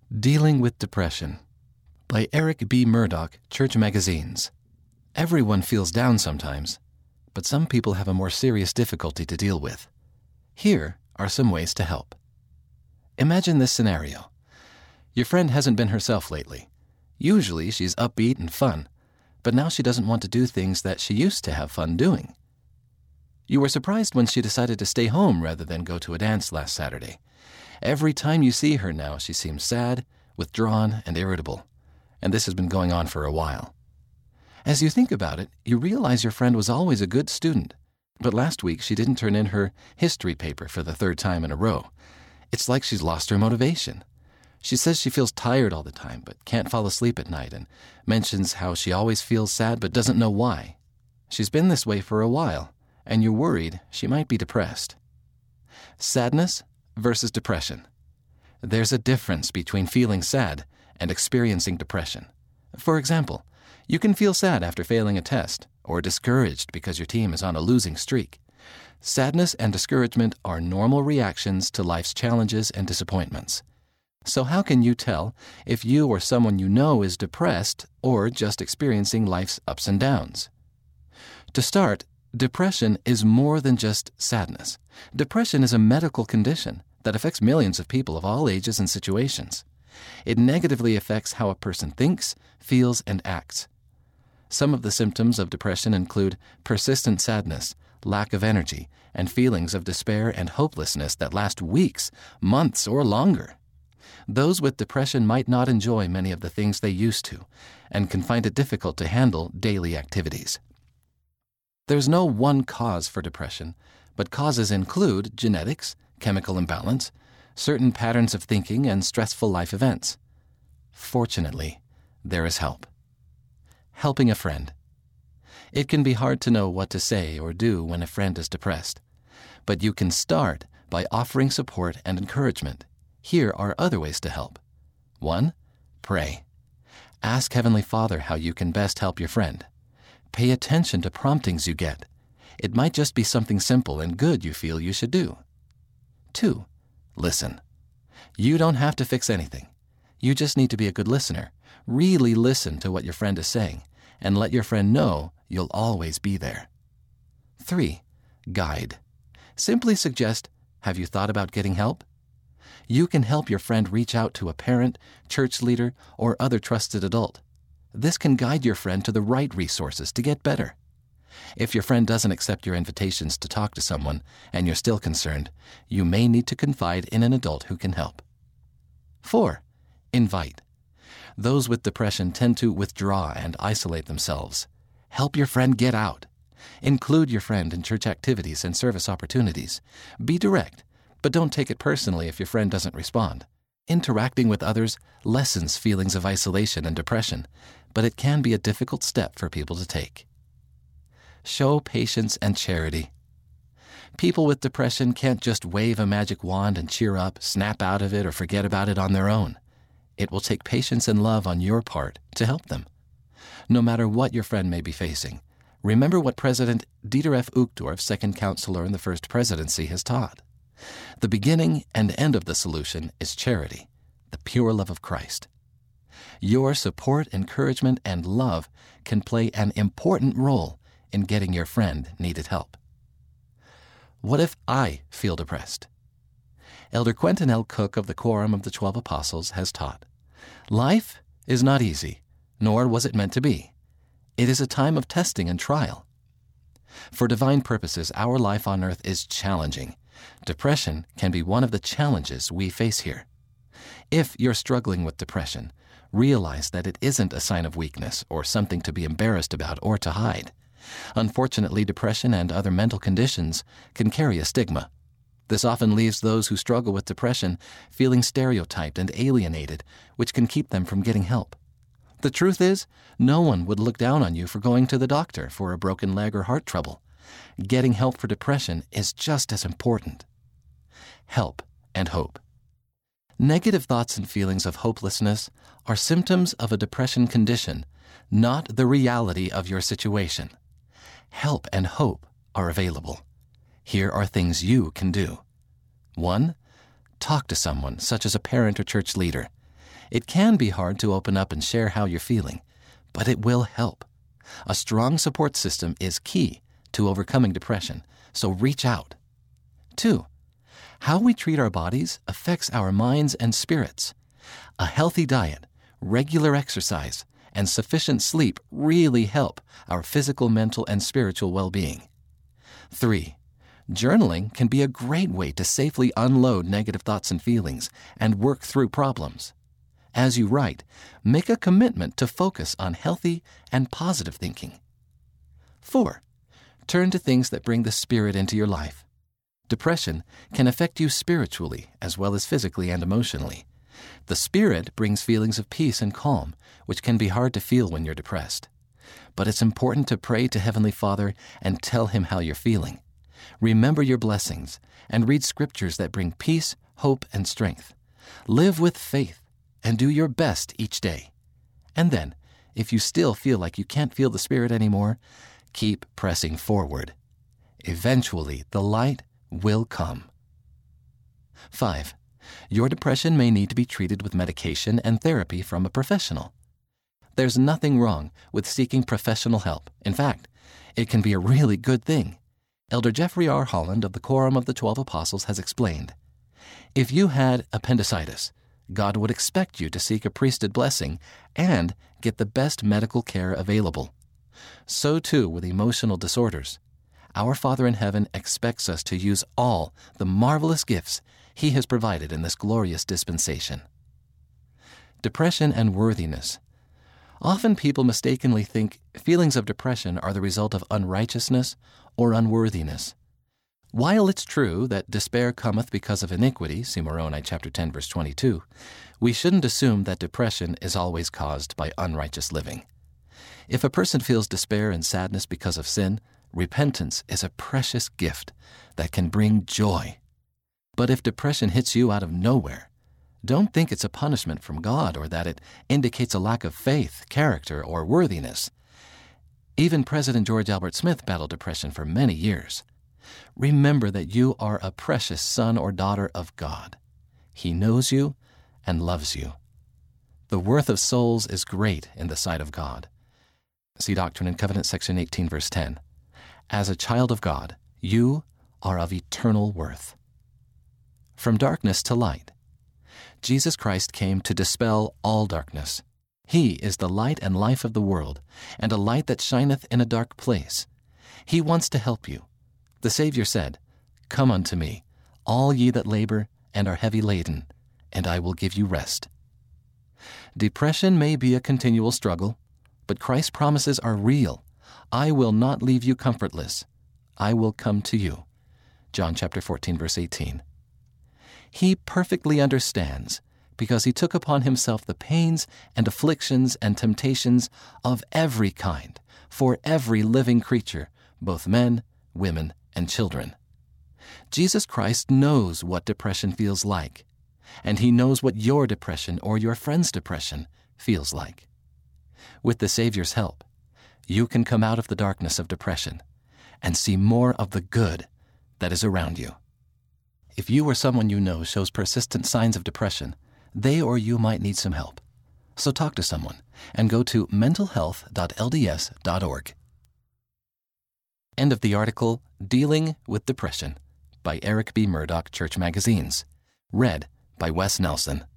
Dealing with Depression by Eric B. Murdoch, Church Magazines. Everyone feels down sometimes, but some people have a more serious difficulty to deal with. Here are some ways to help. Imagine this scenario. Your friend hasn't been herself lately. Usually she's upbeat and fun, but now she doesn't want to do things that she used to have fun doing. You were surprised when she decided to stay home rather than go to a dance last Saturday. Every time you see her now, she seems sad, withdrawn, and irritable, and this has been going on for a while. As you think about it, you realize your friend was always a good student, but last week she didn't turn in her history paper for the third time in a row. It's like she's lost her motivation. She says she feels tired all the time, but can't fall asleep at night, and mentions how she always feels sad but doesn't know why. She's been this way for a while, and you're worried she might be depressed. Sadness versus depression. There's a difference between feeling sad and experiencing depression. For example, you can feel sad after failing a test or discouraged because your team is on a losing streak. Sadness and discouragement are normal reactions to life's challenges and disappointments. So how can you tell if you or someone you know is depressed or just experiencing life's ups and downs? To start, depression is more than just sadness. Depression is a medical condition that affects millions of people of all ages and situations. It negatively affects how a person thinks, feels, and acts. Some of the symptoms of depression include persistent sadness, lack of energy, and feelings of despair and hopelessness that last weeks, months, or longer. Those with depression might not enjoy many of the things they used to and can find it difficult to handle daily activities. There's no one cause for depression, but causes include genetics, chemical imbalance, certain patterns of thinking, and stressful life events. Fortunately, there is help. Helping a friend. It can be hard to know what to say or do when a friend is depressed, but you can start by offering support and encouragement. Here are other ways to help. 1. Pray. Ask Heavenly Father how you can best help your friend. Pay attention to promptings you get. It might just be something simple and good you feel you should do. 2. Listen. You don't have to fix anything. You just need to be a good listener. Really listen to what your friend is saying and let your friend know you'll always be there. 3. Guide. Simply suggest, have you thought about getting help? You can help your friend reach out to a parent, church leader, or other trusted adult. This can guide your friend to the right resources to get better. If your friend doesn't accept your invitations to talk to someone and you're still concerned, you may need to confide in an adult who can help. 4. Invite. Those with depression tend to withdraw and isolate themselves. Help your friend get out. Include your friend in church activities and service opportunities. Be direct, but don't take it personally if your friend doesn't respond. Interacting with others lessens feelings of isolation and depression, but it can be a difficult step for people to take. Show patience and charity. People with depression can't just wave a magic wand and cheer up, snap out of it, or forget about it on their own. It will take patience and love on your part to help them. No matter what your friend may be facing, remember what President Dieter F. Uchtdorf, second counselor in the first presidency, has taught. The beginning and end of the solution is charity, the pure love of Christ. Your support, encouragement, and love can play an important role in getting your friend needed help. What if I feel depressed? Elder Quentin L. Cook of the Quorum of the 12 Apostles has taught, life is not easy, nor was it meant to be. It is a time of testing and trial. For divine purposes, our life on earth is challenging. Depression can be one of the challenges we face here. If you're struggling with depression, realize that it isn't a sign of weakness or something to be embarrassed about or to hide. Unfortunately, depression and other mental conditions can carry a stigma. This often leaves those who struggle with depression feeling stereotyped and alienated, which can keep them from getting help. The truth is, no one would look down on you for going to the doctor for a broken leg or heart trouble. Getting help for depression is just as important. Help and hope. Negative thoughts and feelings of hopelessness are symptoms of a depression condition, not the reality of your situation. Help and hope are available. Here are things you can do. 1. Talk to someone, such as a parent or church leader. It can be hard to open up and share how you're feeling, but it will help. A strong support system is key to overcoming depression, so reach out. 2. How we treat our bodies affects our minds and spirits. A healthy diet, regular exercise, and sufficient sleep really help our physical, mental, and spiritual well-being. 3. Journaling can be a great way to safely unload negative thoughts and feelings and work through problems. As you write, make a commitment to focus on healthy and positive thinking. 4. Turn to things that bring the Spirit into your life. Depression can affect you spiritually as well as physically and emotionally. The Spirit brings feelings of peace and calm, which can be hard to feel when you're depressed. But it's important to pray to Heavenly Father and tell Him how you're feeling. Remember your blessings and read scriptures that bring peace, hope, and strength. Live with faith and do your best each day. And then, if you still feel like you can't feel the Spirit anymore, keep pressing forward. Eventually, the light will come. 5. Your depression may need to be treated with medication and therapy from a professional. There's nothing wrong with seeking professional help. In fact, it can be a really good thing. Elder Jeffrey R. Holland of the Quorum of the 12 Apostles has explained, if you had appendicitis, God would expect you to seek a priesthood blessing and get the best medical care available. So too with emotional disorders. Our Father in heaven expects us to use all the marvelous gifts He has provided in this glorious dispensation. Depression and worthiness. Often people mistakenly think feelings of depression are the result of unrighteousness or unworthiness. While it's true that despair cometh because of iniquity, see Moroni chapter 10, verse 22, we shouldn't assume that depression is always caused by unrighteous living. If a person feels despair and sadness because of sin, repentance is a precious gift that can bring joy. But if depression hits you out of nowhere, don't think it's a punishment from God or that it indicates a lack of faith, character, or worthiness. Even President George Albert Smith battled depression for many years. Remember that you are a precious son or daughter of God. He knows you and loves you. The worth of souls is great in the sight of God. See Doctrine and Covenants, section 18, verse 10. As a child of God, you are of eternal worth. From darkness to light. Jesus Christ came to dispel all darkness. He is the light and life of the world, and a light that shineth in a dark place. He wants to help you. The Savior said, "Come unto me, all ye that labor and are heavy laden, and I will give you rest." Depression may be a continual struggle, but Christ's promises are real. I will not leave you comfortless. I will come to you. John chapter 14, verse 18. He perfectly understands because He took upon Himself the pains and afflictions and temptations of every kind for every living creature, both men, women, and children. Jesus Christ knows what depression feels like, and He knows what your depression or your friend's depression feels like. With the Savior's help, you can come out of the darkness of depression and see more of the good that is around you. If you or someone you know shows persistent signs of depression, they or you might need some help. So talk to someone and go to mentalhealth.lds.org. End of the article, Dealing with Depression, by Eric B. Murdoch, Church Magazines. Read by Wes Nelson.